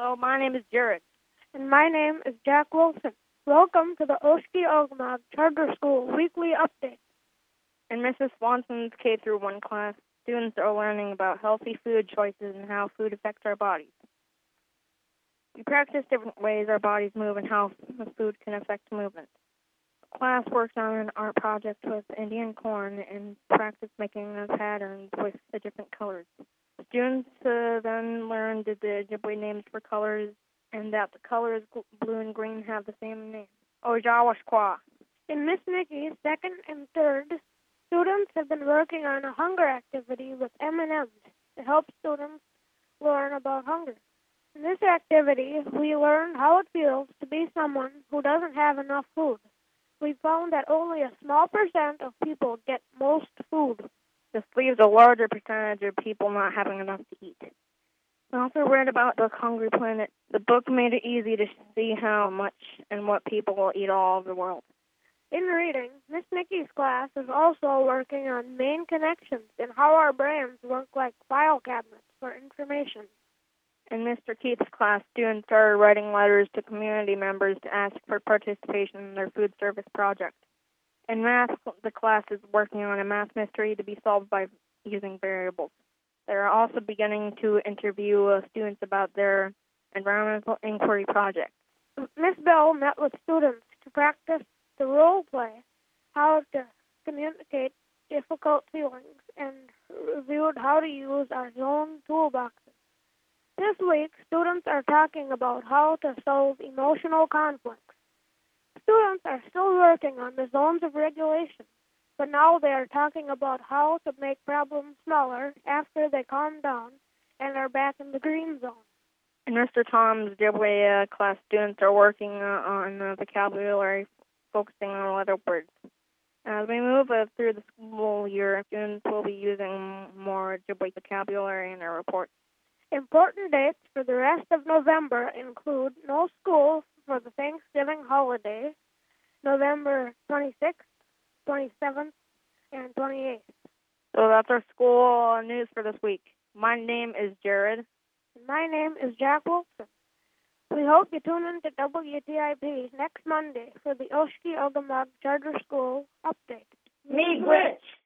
Hello, my name is Jared. And my name is Jack Wilson. Welcome to the Oshkie Ogmog Charter School Weekly Update. In Mrs. Swanson's K through 1 class, students are learning about healthy food choices and how food affects our bodies. We practice different ways our bodies move and how food can affect movement. The class works on an art project with Indian corn and practice making the patterns with the different colors. Students then learned the Ojibwe names for colors and that the colors blue and green have the same name. Ojawashqua. In Miss Nikki's second and third, students have been working on a hunger activity with M&Ms to help students learn about hunger. In this activity, we learned how it feels to be someone who doesn't have enough food. We found that only a small percent of people get most food. This leaves a larger percentage of people not having enough to eat. I also read about the Hungry Planet. The book made it easy to see how much and what people will eat all over the world. In reading, Miss Nikki's class is also working on main connections and how our brains work like file cabinets for information. In Mr. Keith's class, students are writing letters to community members to ask for participation in their food service project. In math, the class is working on a math mystery to be solved by using variables. They are also beginning to interview students about their environmental inquiry project. Miss Bell met with students to practice the role play, how to communicate difficult feelings, and reviewed how to use our zone toolboxes. This week, students are talking about how to solve emotional conflicts. Students are still working on the zones of regulation, but now they are talking about how to make problems smaller after they calm down and are back in the green zone. In Mr. Tom's Ojibwe class, students are working on vocabulary, focusing on letter words. As we move through the school year, students will be using more Ojibwe vocabulary in their reports. Important dates for the rest of November include no school for the Thanksgiving holiday, November 26th, 27th, and 28th. So that's our school news for this week. My name is Jared. And my name is Jack Wilson. We hope you tune in to WTIP next Monday for the Oshkie Ogmog Charter School Update. Meet Rich!